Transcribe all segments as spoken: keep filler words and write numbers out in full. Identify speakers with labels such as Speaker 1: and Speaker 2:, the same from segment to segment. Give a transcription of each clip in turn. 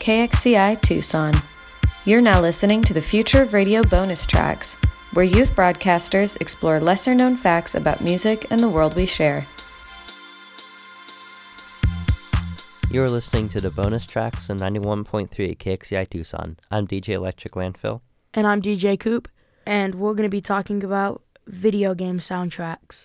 Speaker 1: K X C I Tucson. You're now listening to the Future of Radio bonus tracks, where youth broadcasters explore lesser-known facts about music and the world we share.
Speaker 2: You're listening to the bonus tracks on ninety-one point three K X C I Tucson. I'm D J Electric Landfill.
Speaker 3: And I'm D J Coop, and we're going to be talking about video game soundtracks.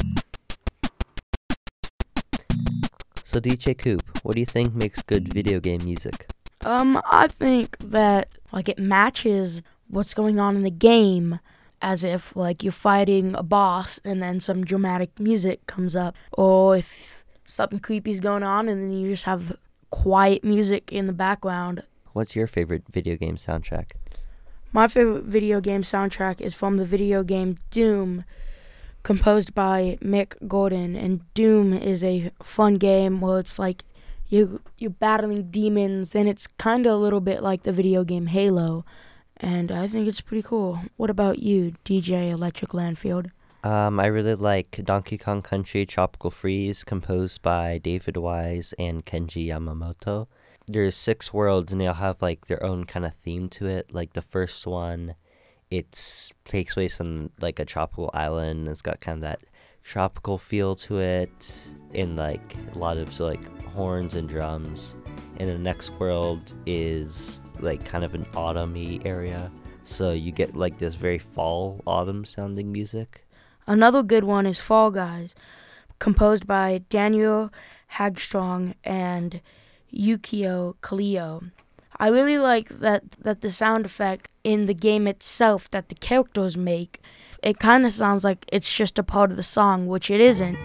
Speaker 2: So D J Coop, what do you think makes good video game music?
Speaker 3: Um, I think that, like, it matches what's going on in the game, as if, like, you're fighting a boss and then some dramatic music comes up, or if something creepy's going on and then you just have quiet music in the background.
Speaker 2: What's your favorite video game soundtrack?
Speaker 3: My favorite video game soundtrack is from the video game Doom, composed by Mick Gordon. And Doom is a fun game where it's like you you're battling demons, and it's kind of a little bit like the video game Halo. And I think it's pretty cool. What about you, D J Electric Landfield?
Speaker 2: Um, I really like Donkey Kong Country Tropical Freeze, composed by David Wise and Kenji Yamamoto. There's six worlds, and they all have like their own kind of theme to it. Like the first one, it takes place on like a tropical island. It's got kind of that tropical feel to it, and like a lot of so like horns and drums. And the next world is like kind of an autumny area, so you get like this very fall autumn sounding music.
Speaker 3: Another good one is Fall Guys, composed by Daniel Hagström and Yukio Kaleo. I really like that that the sound effect in the game itself that the characters make, it kind of sounds like it's just a part of the song, which it isn't.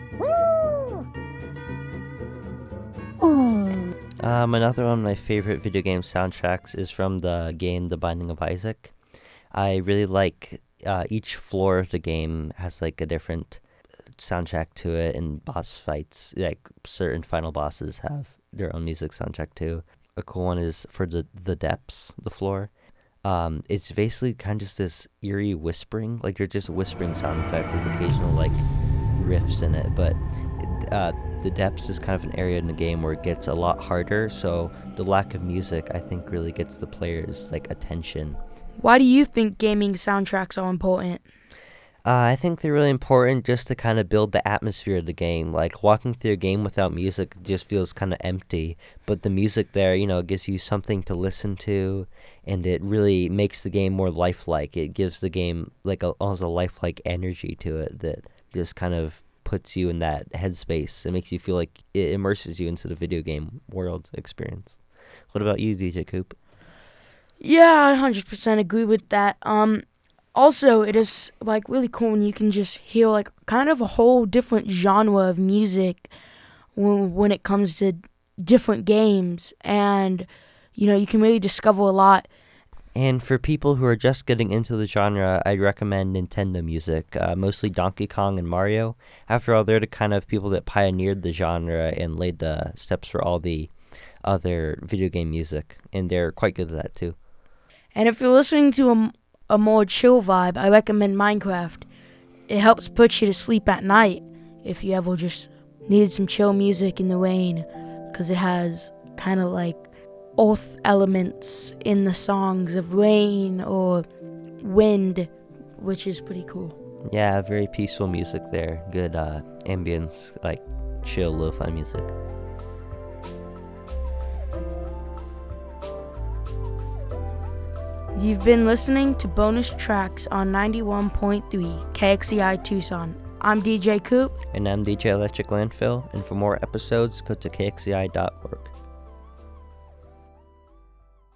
Speaker 2: Um, another one of my favorite video game soundtracks is from the game The Binding of Isaac. I really like uh, each floor of the game has like a different soundtrack to it, and boss fights, like certain final bosses have their own music soundtrack too. A cool one is for the the depths, the floor. Um, it's basically kind of just this eerie whispering, like they're just whispering sound effects with occasional like riffs in it. But uh, the depths is kind of an area in the game where it gets a lot harder. So the lack of music, I think, really gets the players' like attention.
Speaker 3: Why do you think gaming soundtracks are important?
Speaker 2: Uh, I think they're really important just to kind of build the atmosphere of the game. Like, walking through a game without music just feels kind of empty. But the music there, you know, gives you something to listen to, and it really makes the game more lifelike. It gives the game, like, a, almost a lifelike energy to it that just kind of puts you in that headspace. It makes you feel like it immerses you into the video game world experience. What about you, D J Coop?
Speaker 3: Yeah, I one hundred percent agree with that. Um... Also, it is, like, really cool when you can just hear, like, kind of a whole different genre of music when, when it comes to different games. And, you know, you can really discover a lot.
Speaker 2: And for people who are just getting into the genre, I'd recommend Nintendo music, uh, mostly Donkey Kong and Mario. After all, they're the kind of people that pioneered the genre and laid the steps for all the other video game music. And they're quite good at that, too.
Speaker 3: And if you're listening to a... a more chill vibe, I recommend Minecraft. It helps put you to sleep at night if you ever just need some chill music in the rain, because it has kind of like earth elements in the songs of rain or wind, which is pretty cool.
Speaker 2: Yeah, very peaceful music there. Good uh, ambience, like chill lo-fi music.
Speaker 3: You've been listening to bonus tracks on ninety-one point three K X C I Tucson. I'm D J Coop.
Speaker 2: And I'm D J Electric Landfill. And for more episodes, go to K X C I dot org.